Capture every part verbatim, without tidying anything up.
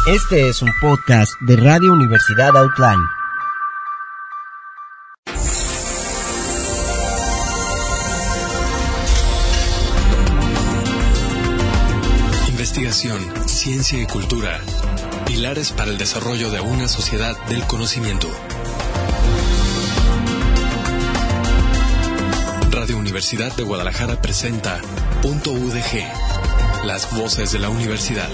Este es un podcast de Radio Universidad Outline. Investigación, ciencia y cultura. Pilares para el desarrollo de una sociedad del conocimiento. Radio Universidad de Guadalajara presenta Punto U D G, las voces de la universidad.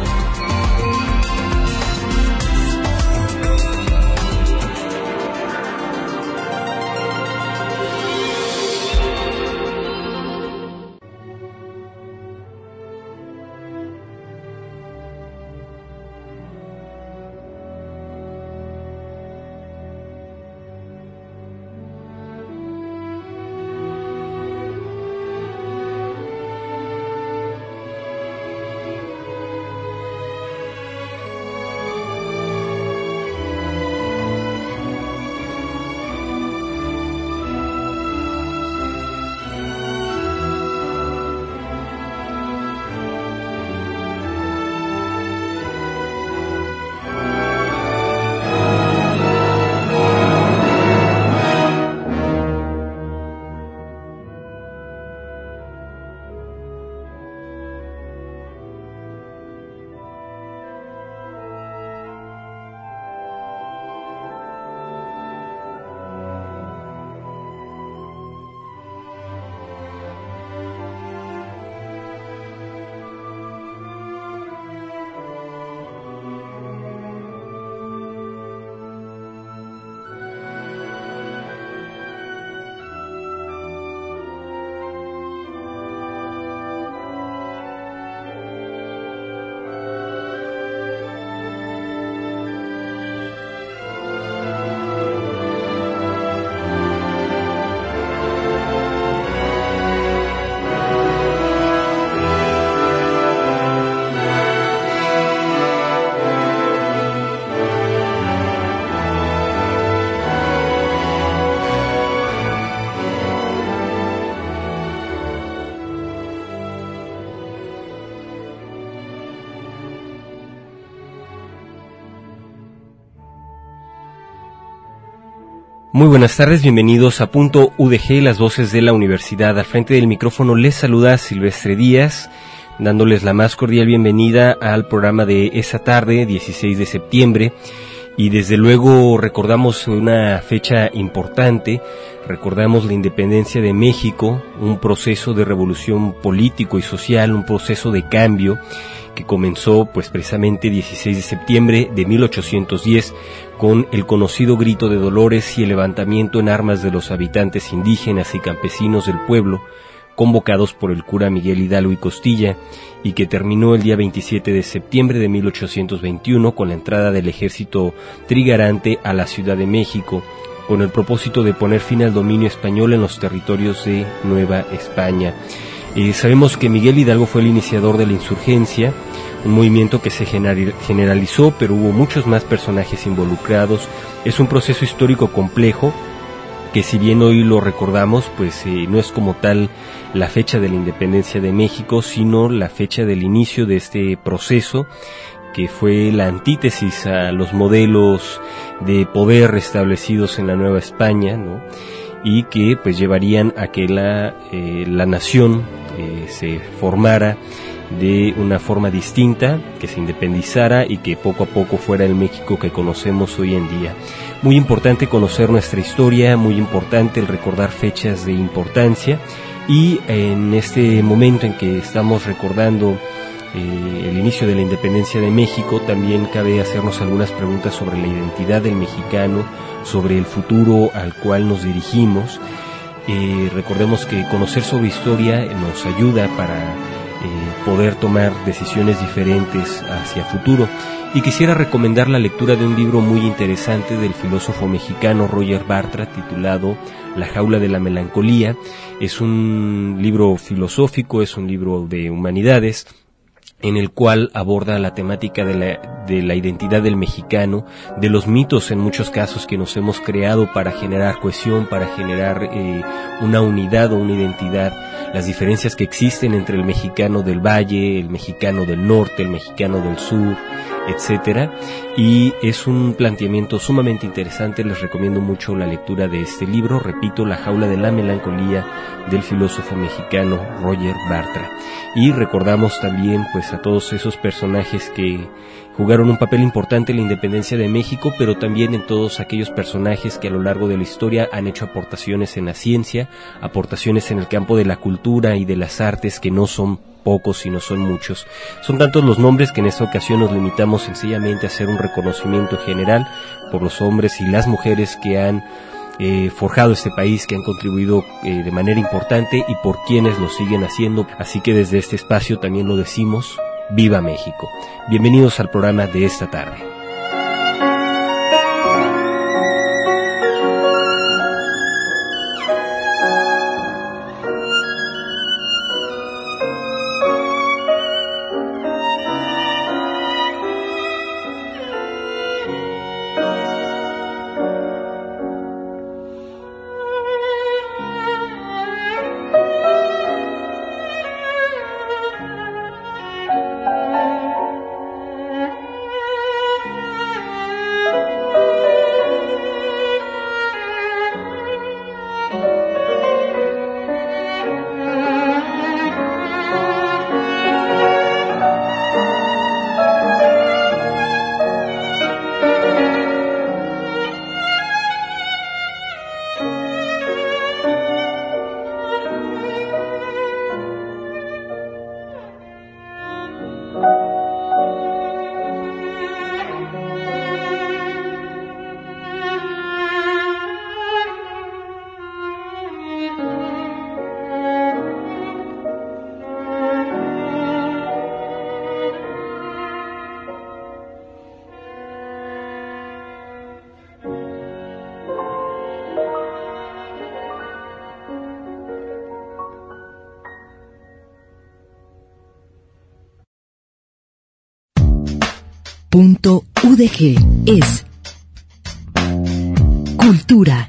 Muy buenas tardes, bienvenidos a Punto U D G, las voces de la universidad. Al frente del micrófono les saluda Silvestre Díaz, dándoles la más cordial bienvenida al programa de esa tarde, dieciséis de septiembre, y desde luego recordamos una fecha importante, recordamos la independencia de México, un proceso de revolución político y social, un proceso de cambio que comenzó pues precisamente dieciséis de septiembre de mil ochocientos diez con el conocido grito de Dolores y el levantamiento en armas de los habitantes indígenas y campesinos del pueblo, convocados por el cura Miguel Hidalgo y Costilla, y que terminó el día veintisiete de septiembre de mil ochocientos veintiuno con la entrada del ejército trigarante a la Ciudad de México, con el propósito de poner fin al dominio español en los territorios de Nueva España. Eh, sabemos que Miguel Hidalgo fue el iniciador de la insurgencia, un movimiento que se generalizó, pero hubo muchos más personajes involucrados. Es un proceso histórico complejo, que si bien hoy lo recordamos, pues eh, no es como tal la fecha de la independencia de México, sino la fecha del inicio de este proceso, que fue la antítesis a los modelos de poder establecidos en la Nueva España, ¿no? Y que pues llevarían a que la, eh, la nación eh, se formara de una forma distinta, que se independizara y que poco a poco fuera el México que conocemos hoy en día. Muy importante conocer nuestra historia, muy importante el recordar fechas de importancia, y en este momento en que estamos recordando eh, el inicio de la independencia de México, también cabe hacernos algunas preguntas sobre la identidad del mexicano, sobre el futuro al cual nos dirigimos. Eh, recordemos que conocer sobre historia nos ayuda para eh, poder tomar decisiones diferentes hacia futuro. Y quisiera recomendar la lectura de un libro muy interesante del filósofo mexicano Roger Bartra, titulado La jaula de la melancolía. Es un libro filosófico, es un libro de humanidades, en el cual aborda la temática de la, de la identidad del mexicano, de los mitos en muchos casos que nos hemos creado para generar cohesión, para generar eh, una unidad o una identidad, las diferencias que existen entre el mexicano del valle, el mexicano del norte, el mexicano del sur, etcétera. Y es un planteamiento sumamente interesante. Les recomiendo mucho la lectura de este libro, repito, La jaula de la melancolía, del filósofo mexicano Roger Bartra. Y recordamos también pues a todos esos personajes que jugaron un papel importante en la independencia de México, pero también en todos aquellos personajes que a lo largo de la historia han hecho aportaciones en la ciencia, aportaciones en el campo de la cultura y de las artes, que no son pocos, sino son muchos. Son tantos los nombres que en esta ocasión nos limitamos sencillamente a hacer un reconocimiento general por los hombres y las mujeres que han eh, forjado este país, que han contribuido eh, de manera importante, y por quienes lo siguen haciendo. Así que desde este espacio también lo decimos: ¡Viva México! Bienvenidos al programa de esta tarde. Punto U D G es cultura.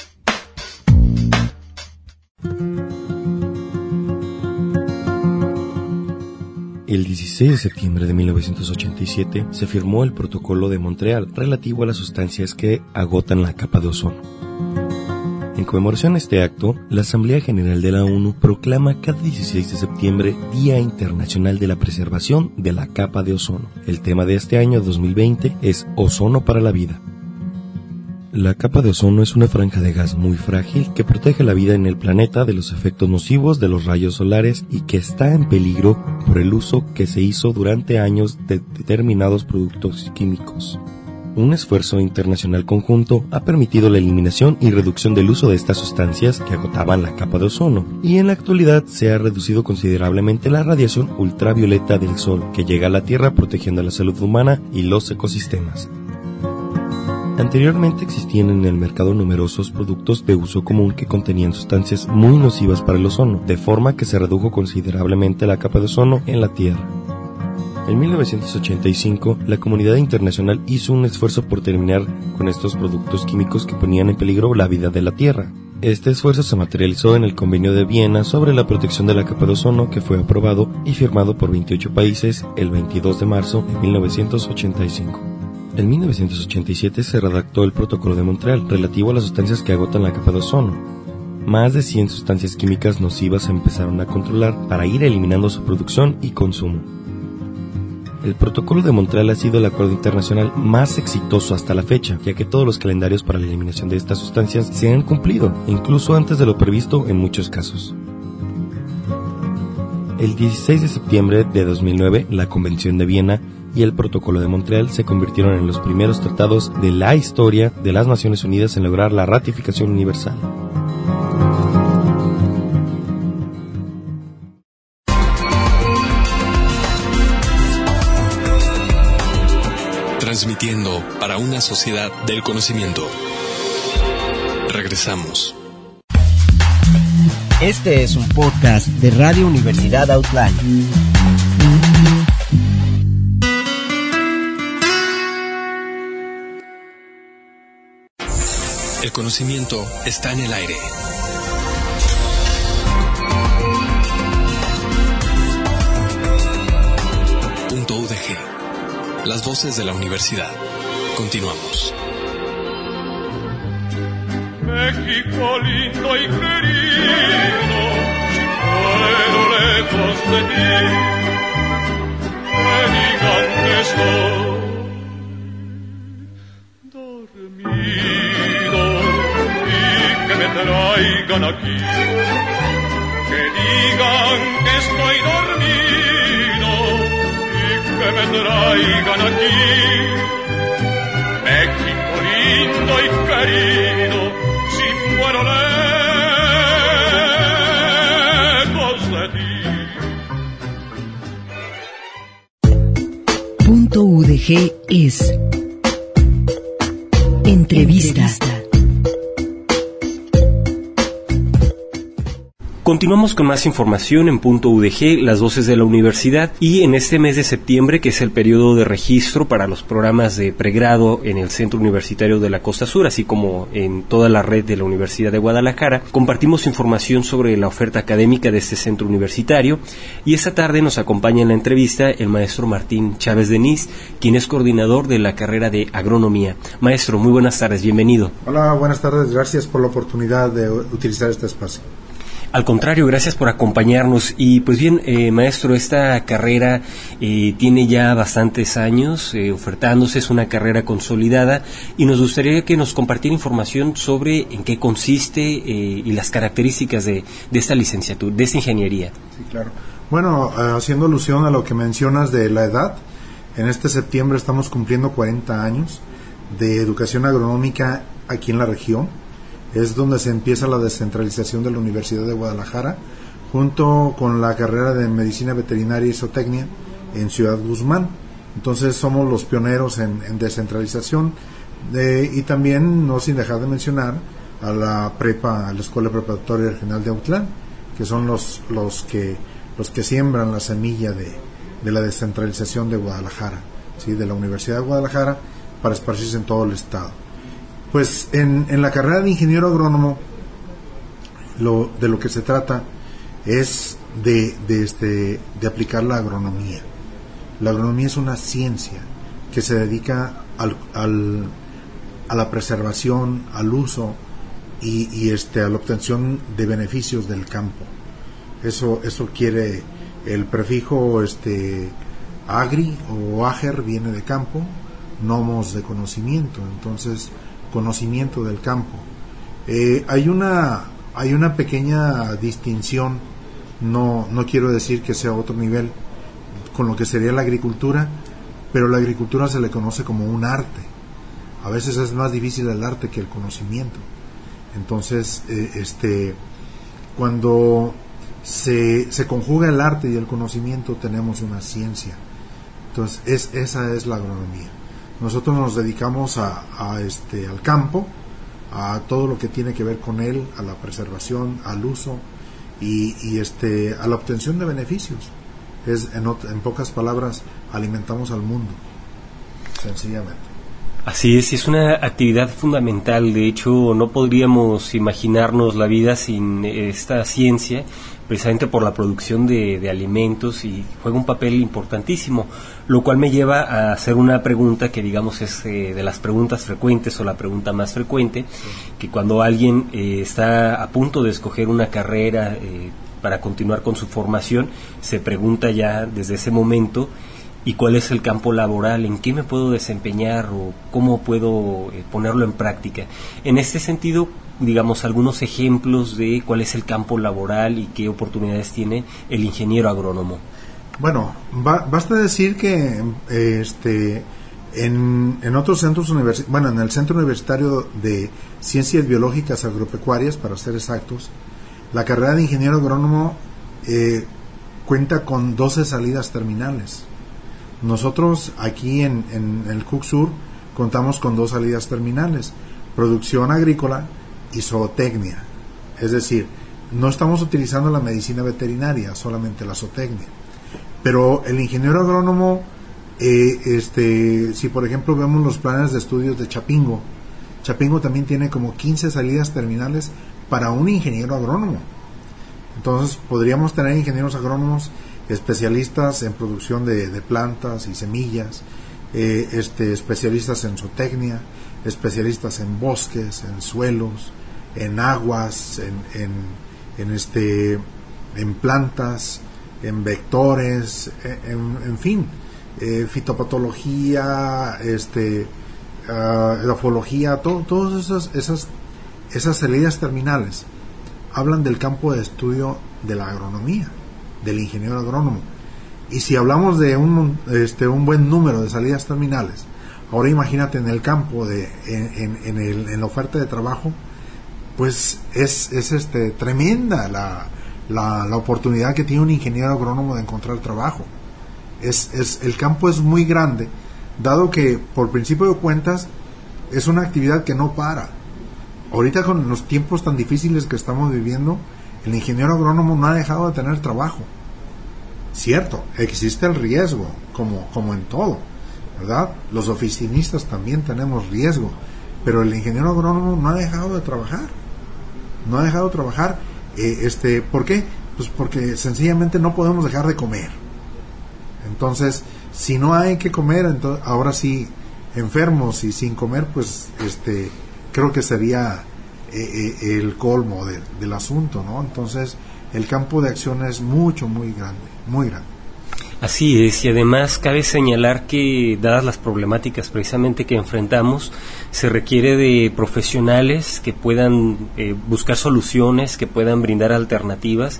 El dieciséis de septiembre de mil novecientos ochenta y siete se firmó el Protocolo de Montreal relativo a las sustancias que agotan la capa de ozono. En conmemoración a este acto, la Asamblea General de la ONU proclama cada dieciséis de septiembre Día Internacional de la Preservación de la Capa de Ozono. El tema de este año dos mil veinte es Ozono para la Vida. La capa de ozono es una franja de gas muy frágil que protege la vida en el planeta de los efectos nocivos de los rayos solares y que está en peligro por el uso que se hizo durante años de determinados productos químicos. Un esfuerzo internacional conjunto ha permitido la eliminación y reducción del uso de estas sustancias que agotaban la capa de ozono, y en la actualidad se ha reducido considerablemente la radiación ultravioleta del Sol que llega a la Tierra, protegiendo la salud humana y los ecosistemas. Anteriormente existían en el mercado numerosos productos de uso común que contenían sustancias muy nocivas para el ozono, de forma que se redujo considerablemente la capa de ozono en la Tierra. En mil novecientos ochenta y cinco, la comunidad internacional hizo un esfuerzo por terminar con estos productos químicos que ponían en peligro la vida de la Tierra. Este esfuerzo se materializó en el Convenio de Viena sobre la protección de la capa de ozono, que fue aprobado y firmado por veintiocho países el veintidós de marzo de mil novecientos ochenta y cinco. En mil novecientos ochenta y siete se redactó el Protocolo de Montreal relativo a las sustancias que agotan la capa de ozono. Más de cien sustancias químicas nocivas se empezaron a controlar para ir eliminando su producción y consumo. El Protocolo de Montreal ha sido el acuerdo internacional más exitoso hasta la fecha, ya que todos los calendarios para la eliminación de estas sustancias se han cumplido, incluso antes de lo previsto en muchos casos. El dieciséis de septiembre de dos mil nueve, la Convención de Viena y el Protocolo de Montreal se convirtieron en los primeros tratados de la historia de las Naciones Unidas en lograr la ratificación universal. Transmitiendo para una sociedad del conocimiento. Regresamos. Este es un podcast de Radio Universidad Outline. El conocimiento está en el aire. Punto U D G. Las voces de la universidad. Continuamos. México lindo y querido, pero lejos de ti, me digan que estoy dormido y que me traigan aquí, que digan que estoy dormido y que me traigan aquí. México lindo y querido, si muero lejos de ti. Punto U D G es Entrevista. Continuamos con más información en Punto U D G, las voces de la universidad, y en este mes de septiembre, que es el periodo de registro para los programas de pregrado en el Centro Universitario de la Costa Sur, así como en toda la red de la Universidad de Guadalajara, compartimos información sobre la oferta académica de este centro universitario, y esta tarde nos acompaña en la entrevista el maestro Martín Chávez Denis, quien es coordinador de la carrera de agronomía. Maestro, muy buenas tardes, bienvenido. Hola, buenas tardes, gracias por la oportunidad de utilizar este espacio. Al contrario, gracias por acompañarnos. Y pues bien, eh, maestro, esta carrera eh, tiene ya bastantes años eh, ofertándose, es una carrera consolidada, y nos gustaría que nos compartiera información sobre en qué consiste eh, y las características de, de esta licenciatura, de esta ingeniería. Sí, claro. Bueno, eh, haciendo alusión a lo que mencionas de la edad, en este septiembre estamos cumpliendo cuarenta años de educación agronómica aquí en la región. Es donde se empieza la descentralización de la Universidad de Guadalajara, junto con la carrera de Medicina Veterinaria y Zootecnia en Ciudad Guzmán. Entonces somos los pioneros en, en descentralización, de, y también, no sin dejar de mencionar, a la prepa, a la Escuela Preparatoria Regional de Autlán, que son los, los, que, los que siembran la semilla de, de la descentralización de Guadalajara, ¿sí? De la Universidad de Guadalajara, para esparcirse en todo el estado. Pues en, en la carrera de ingeniero agrónomo, lo, de lo que se trata es de, de, este, de aplicar la agronomía. La agronomía es una ciencia que se dedica al, al, a la preservación, al uso y, y este, a la obtención de beneficios del campo. Eso, eso quiere el prefijo este, agri o ager, viene de campo, nomos de conocimiento. Entonces, conocimiento del campo. Eh, hay una hay una pequeña distinción, no no quiero decir que sea otro nivel con lo que sería la agricultura, pero la agricultura se le conoce como un arte. A veces es más difícil el arte que el conocimiento. Entonces, eh, este cuando se se conjuga el arte y el conocimiento, tenemos una ciencia. Entonces, es esa es la agronomía. Nosotros nos dedicamos a, a este al campo, a todo lo que tiene que ver con él, a la preservación, al uso y, y este a la obtención de beneficios. Es en, en pocas palabras, alimentamos al mundo, sencillamente. Así es, es una actividad fundamental. De hecho, no podríamos imaginarnos la vida sin esta ciencia, precisamente por la producción de, de alimentos, y juega un papel importantísimo, lo cual me lleva a hacer una pregunta que digamos es eh, de las preguntas frecuentes, o la pregunta más frecuente, sí. Que cuando alguien eh, está a punto de escoger una carrera eh, para continuar con su formación, se pregunta ya desde ese momento: ¿y cuál es el campo laboral? ¿En qué me puedo desempeñar? ¿O cómo puedo eh, ponerlo en práctica? En este sentido, digamos, algunos ejemplos de cuál es el campo laboral y qué oportunidades tiene el ingeniero agrónomo. Bueno, ba- basta decir que eh, este en, en otros centros universitarios, bueno, en el Centro Universitario de Ciencias Biológicas Agropecuarias, para ser exactos, la carrera de ingeniero agrónomo eh, cuenta con doce salidas terminales. Nosotros aquí en, en el C U C Sur contamos con dos salidas terminales: producción agrícola y zootecnia. Es decir, no estamos utilizando la medicina veterinaria, solamente la zootecnia. Pero el ingeniero agrónomo, eh, este, si por ejemplo vemos los planes de estudios de Chapingo, Chapingo también tiene como quince salidas terminales para un ingeniero agrónomo. Entonces podríamos tener ingenieros agrónomos especialistas en producción de, de plantas y semillas, eh, este, especialistas en zootecnia, especialistas en bosques, en suelos, en aguas, en, en, en, este, en plantas, en vectores, en, en fin, eh, fitopatología, este, uh, edafología, todo, todas esas, esas, esas salidas terminales hablan del campo de estudio de la agronomía, del ingeniero agrónomo. Y si hablamos de un, este, un buen número de salidas terminales, ahora imagínate en el campo, de, en, en, en, el, en la oferta de trabajo, pues es, es este, tremenda la, la, la oportunidad que tiene un ingeniero agrónomo de encontrar trabajo. Es, es, el campo es muy grande, dado que por principio de cuentas es una actividad que no para. Ahorita con los tiempos tan difíciles que estamos viviendo, el ingeniero agrónomo no ha dejado de tener trabajo. Cierto, existe el riesgo, como, como en todo, ¿verdad? Los oficinistas también tenemos riesgo, pero el ingeniero agrónomo no ha dejado de trabajar. No ha dejado de trabajar. Eh, este, ¿por qué? Pues porque sencillamente no podemos dejar de comer. Entonces, si no hay que comer, entonces, ahora sí, enfermos y sin comer, pues este, creo que sería eh, eh, el colmo de, del asunto, ¿no? Entonces, el campo de acción es mucho, muy grande, muy grande. Así es, y además cabe señalar que, dadas las problemáticas precisamente que enfrentamos, se requiere de profesionales que puedan eh, buscar soluciones, que puedan brindar alternativas,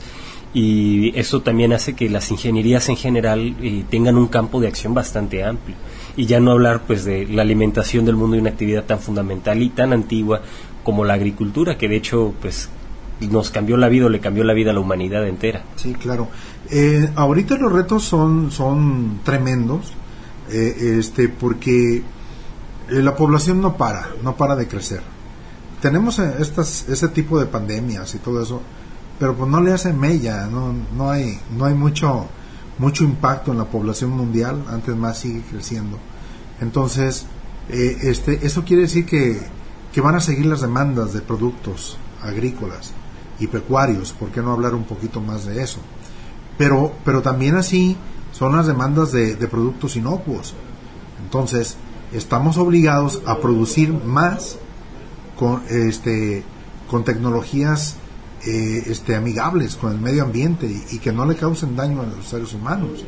y eso también hace que las ingenierías en general eh, tengan un campo de acción bastante amplio. Y ya no hablar pues de la alimentación del mundo, de una actividad tan fundamental y tan antigua como la agricultura, que de hecho pues nos cambió la vida o le cambió la vida a la humanidad entera. Sí, claro. Eh, ahorita los retos son, son tremendos, eh, este, porque eh, la población no para, no para de crecer. Tenemos estas, ese tipo de pandemias y todo eso, pero pues no le hace mella, no, no hay, no hay mucho, mucho impacto en la población mundial, antes más sigue creciendo. Entonces, eh, este, eso quiere decir que, que van a seguir las demandas de productos agrícolas y pecuarios. ¿Por qué no hablar un poquito más de eso? Pero, pero también así son las demandas de, de productos inocuos. Entonces, estamos obligados a producir más con, este, con tecnologías eh, este, amigables con el medio ambiente y, y que no le causen daño a los seres humanos.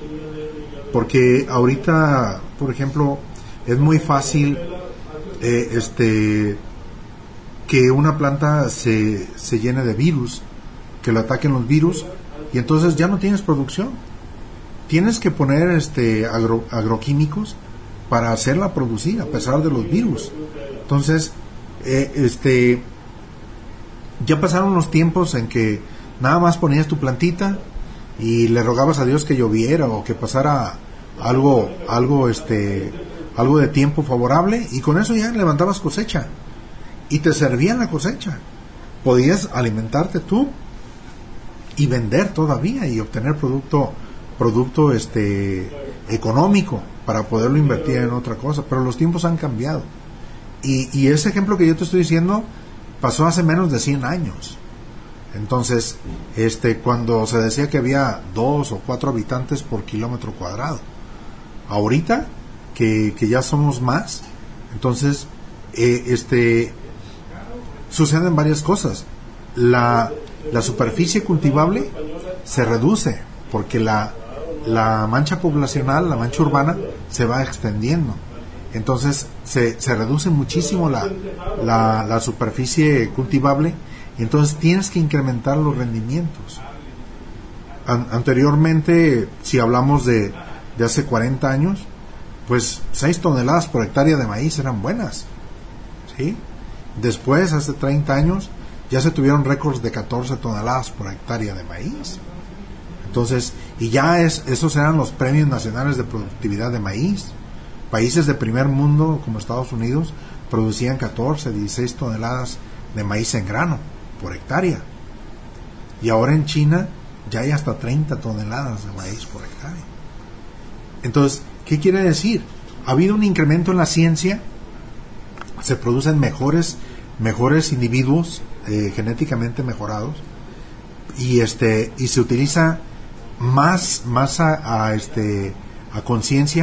Porque ahorita, por ejemplo, es muy fácil eh, este, que una planta se, se llene de virus, que le ataquen los virus, y entonces ya no tienes producción. Tienes que poner este agro, agroquímicos para hacerla producir a pesar de los virus. Entonces, eh, este ya pasaron los tiempos en que nada más ponías tu plantita y le rogabas a Dios que lloviera o que pasara algo, algo, este, algo de tiempo favorable, y con eso ya levantabas cosecha y te servía la cosecha. Podías alimentarte tú y vender todavía y obtener producto producto este económico para poderlo invertir en otra cosa, pero los tiempos han cambiado y, y ese ejemplo que yo te estoy diciendo pasó hace menos de cien años. Entonces, este cuando se decía que había dos o cuatro habitantes por kilómetro cuadrado, ahorita que, que ya somos más, entonces eh, este suceden varias cosas. La La superficie cultivable se reduce porque la, la mancha poblacional, la mancha urbana, se va extendiendo. Entonces se, se reduce muchísimo la, la, la superficie cultivable, y entonces tienes que incrementar los rendimientos. An- anteriormente, si hablamos de, de hace cuarenta años, pues seis toneladas por hectárea de maíz eran buenas, ¿sí? Después, hace treinta años, ya se tuvieron récords de catorce toneladas por hectárea de maíz. Entonces, y ya es, esos eran los premios nacionales de productividad de maíz. Países de primer mundo como Estados Unidos producían catorce, dieciséis toneladas de maíz en grano por hectárea. Y ahora en China ya hay hasta treinta toneladas de maíz por hectárea. Entonces, ¿qué quiere decir? Ha habido un incremento en la ciencia, se producen mejores mejores individuos eh, genéticamente mejorados, y este y se utiliza más más a, a este a conciencia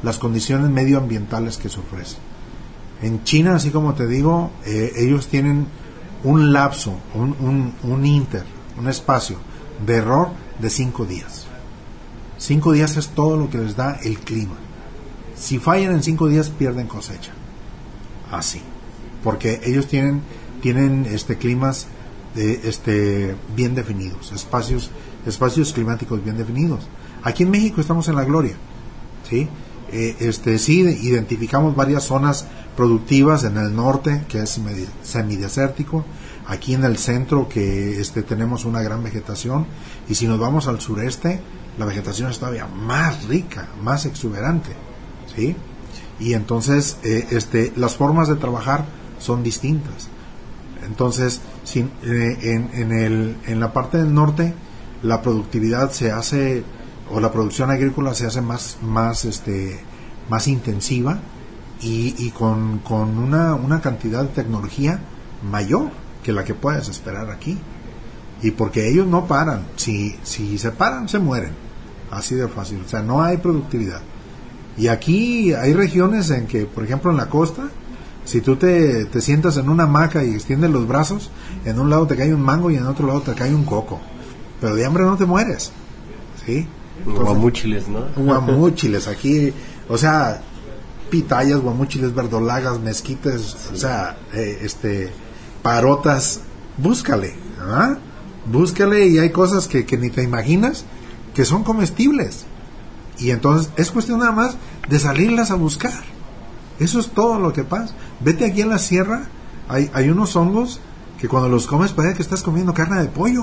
las condiciones medioambientales que se ofrecen. En China, así como te digo, eh, ellos tienen un lapso, un, un, un inter, un espacio de error de cinco días. Cinco días es todo lo que les da el clima. Si fallan en cinco días, pierden cosecha. Así. Porque ellos tienen, tienen este, climas de, este, bien definidos, espacios, espacios climáticos bien definidos. Aquí en México estamos en la gloria, ¿sí? Eh, este, sí, identificamos varias zonas productivas en el norte, que es semidesértico, aquí en el centro, que este, tenemos una gran vegetación, y si nos vamos al sureste, la vegetación es todavía más rica, más exuberante, ¿sí? Y entonces eh, este, las formas de trabajar son distintas. Entonces, si, eh, en, en, el, en la parte del norte, la productividad se hace, o la producción agrícola se hace más, más, este, más intensiva y, y con, con una, una cantidad de tecnología mayor que la que puedes esperar aquí. Y porque ellos no paran, si, si se paran, se mueren. Así de fácil, o sea, no hay productividad. Y aquí hay regiones en que, por ejemplo, en la costa, si tú te, te sientas en una hamaca y extiendes los brazos, en un lado te cae un mango y en otro lado te cae un coco. Pero de hambre no te mueres, ¿sí? Guamúchiles, ¿no? Guamúchiles, aquí, o sea, pitayas, guamúchiles, verdolagas, mezquites, sí. O sea, eh, este, parotas, búscale, ¿ah? Búscale, y hay cosas que, que ni te imaginas que son comestibles. Y entonces es cuestión nada más de salirlas a buscar. Eso es todo lo que pasa. Vete aquí en la sierra, hay, hay unos hongos que cuando los comes parece que estás comiendo carne de pollo.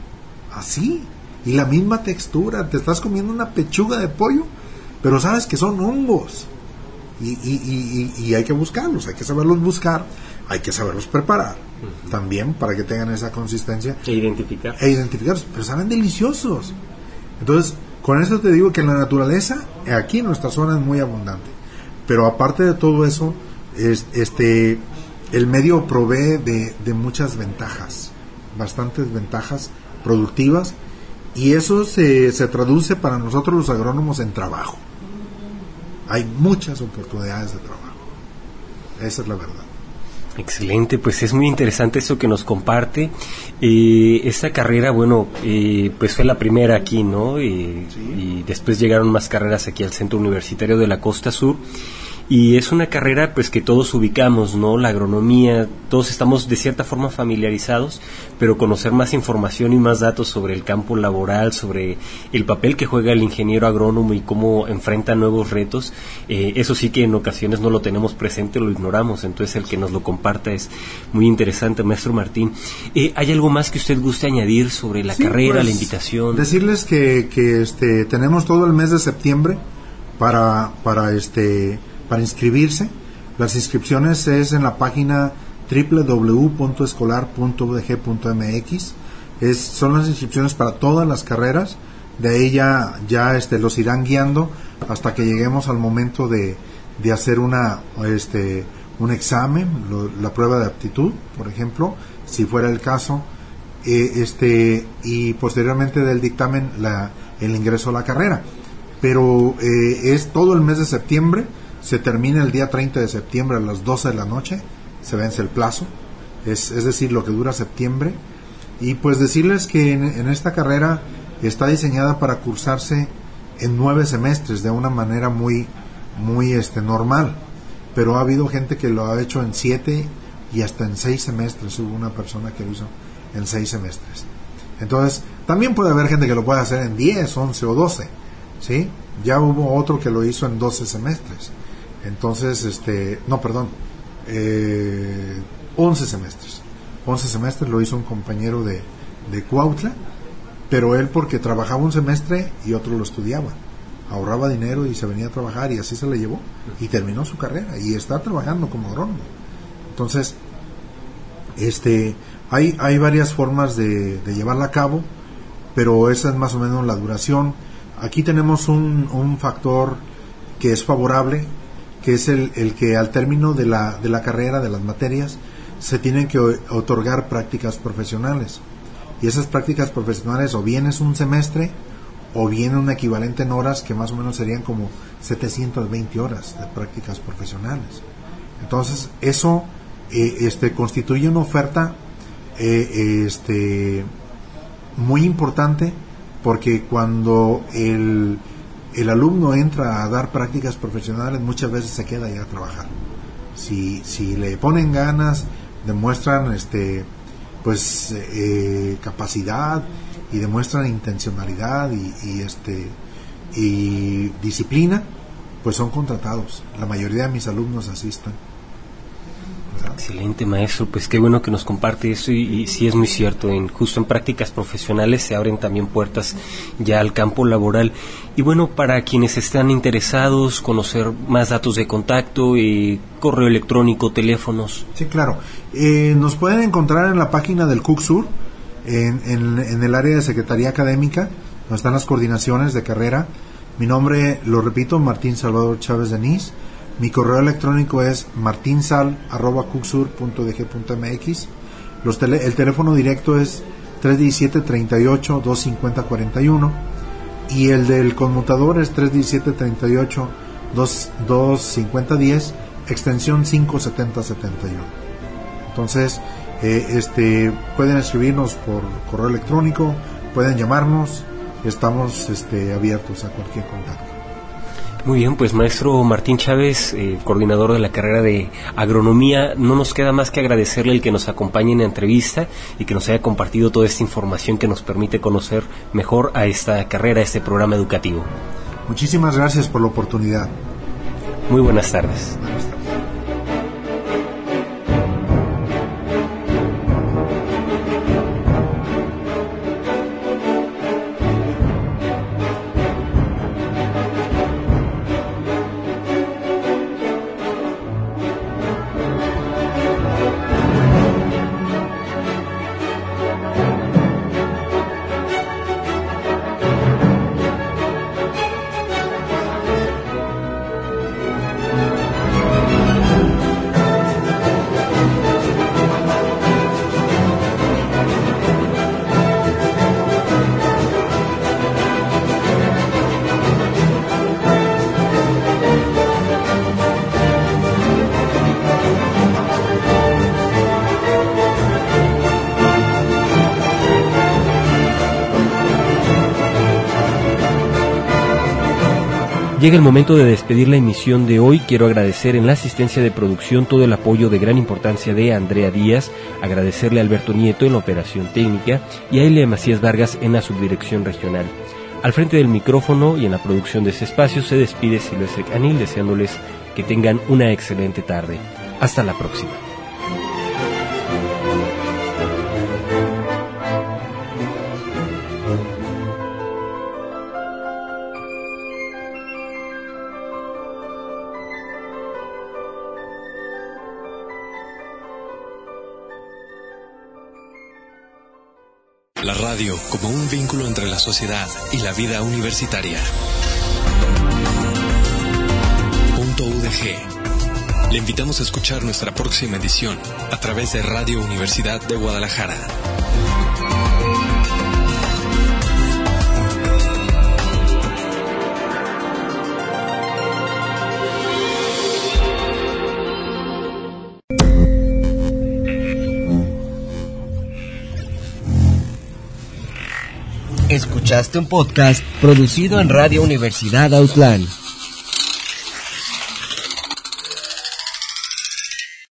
Así. Y la misma textura. Te estás comiendo una pechuga de pollo, pero sabes que son hongos. Y, y, y, y hay que buscarlos, hay que saberlos buscar, hay que saberlos preparar. Uh-huh. También para que tengan esa consistencia. E identificar. E identificarlos. Pero saben deliciosos. Entonces, con eso te digo que la naturaleza aquí en nuestra zona es muy abundante, pero aparte de todo eso, es, este, el medio provee de, de muchas ventajas, bastantes ventajas productivas, y eso se, se traduce para nosotros los agrónomos en trabajo. Hay muchas oportunidades de trabajo, esa es la verdad. Excelente, pues es muy interesante eso que nos comparte. Eh, esta carrera, bueno, eh, pues fue la primera aquí, ¿no? Eh, sí. Y después llegaron más carreras aquí al Centro Universitario de la Costa Sur. Y es una carrera pues que todos ubicamos, ¿no? La agronomía, todos estamos de cierta forma familiarizados, pero conocer más información y más datos sobre el campo laboral, sobre el papel que juega el ingeniero agrónomo y cómo enfrenta nuevos retos, eh, eso sí que en ocasiones no lo tenemos presente, lo ignoramos, entonces el que nos lo comparta es muy interesante, maestro Martín. Eh, ¿Hay algo más que usted guste añadir sobre la sí, carrera, pues, la invitación? Decirles que, que este, tenemos todo el mes de septiembre para, para este... para inscribirse. Las inscripciones es en la página doble u doble u doble u punto escolar punto u d g punto m x. Es, son las inscripciones para todas las carreras. De ahí ya, ya este, los irán guiando hasta que lleguemos al momento de, de hacer una, este, un examen, lo, la prueba de aptitud, por ejemplo, si fuera el caso, eh, este, y posteriormente del dictamen la, el ingreso a la carrera. Pero eh, es todo el mes de septiembre. Se termina el día treinta de septiembre a las doce de la noche, se vence el plazo, es, es decir, lo que dura septiembre. Y pues decirles que en, en esta carrera está diseñada para cursarse en nueve semestres de una manera muy, muy este, normal, pero ha habido gente que lo ha hecho en siete y hasta en seis semestres. Hubo una persona que lo hizo en seis semestres. Entonces, también puede haber gente que lo puede hacer en diez, once o doce, ¿sí? Ya hubo otro que lo hizo en doce semestres. Entonces, este, no, perdón, eh, once semestres. once semestres lo hizo un compañero de, de Cuautla, pero él porque trabajaba un semestre y otro lo estudiaba. Ahorraba dinero y se venía a trabajar y así se le llevó. Y terminó su carrera y está trabajando como agrónomo. Entonces, este, hay, hay varias formas de, de llevarla a cabo, pero esa es más o menos la duración. Aquí tenemos un, un factor que es favorable, que es el, el que al término de la, de la carrera, de las materias, se tienen que otorgar prácticas profesionales. Y esas prácticas profesionales o bien es un semestre o bien un equivalente en horas que más o menos serían como setecientas veinte horas de prácticas profesionales. Entonces eso eh, este constituye una oferta eh, este muy importante, porque cuando el, el alumno entra a dar prácticas profesionales muchas veces se queda ya a trabajar. Si, si le ponen ganas, demuestran este pues eh, capacidad y demuestran intencionalidad y, y este y disciplina, pues son contratados. La mayoría de mis alumnos asisten. Excelente, maestro, pues qué bueno que nos comparte eso, y, y sí es muy cierto, en justo en prácticas profesionales se abren también puertas ya al campo laboral. Y bueno, para quienes están interesados, conocer más datos de contacto, eh, correo electrónico, teléfonos. Sí, claro, eh, nos pueden encontrar en la página del CUCSUR, en, en, en el área de Secretaría Académica, donde están las coordinaciones de carrera. Mi nombre, lo repito, Martín Salvador Chávez Denis. Mi correo electrónico es martinsal arroba cucsur punto d g punto m x. Los tele, el teléfono directo es tres uno siete, tres ocho, dos cinco cero, cuatro uno, y el del conmutador es tres uno siete, tres ocho, dos cinco cero, uno cero, extensión cinco siete cero siete uno. Entonces eh, este pueden escribirnos por correo electrónico, pueden llamarnos, estamos este, abiertos a cualquier contacto. Muy bien, pues maestro Martín Chávez, eh, coordinador de la carrera de agronomía, no nos queda más que agradecerle el que nos acompañe en la entrevista y que nos haya compartido toda esta información que nos permite conocer mejor a esta carrera, a este programa educativo. Muchísimas gracias por la oportunidad. Muy buenas tardes. Buenas tardes. Llega el momento de despedir la emisión de hoy. Quiero agradecer en la asistencia de producción todo el apoyo de gran importancia de Andrea Díaz, agradecerle a Alberto Nieto en la operación técnica y a Elia Macías Vargas en la subdirección regional. Al frente del micrófono y en la producción de este espacio se despide Silvestre Canil, deseándoles que tengan una excelente tarde. Hasta la próxima. La radio como un vínculo entre la sociedad y la vida universitaria. Punto U D G. Le invitamos a escuchar nuestra próxima edición a través de Radio Universidad de Guadalajara. Escuchaste un podcast producido en Radio Universidad Autlán.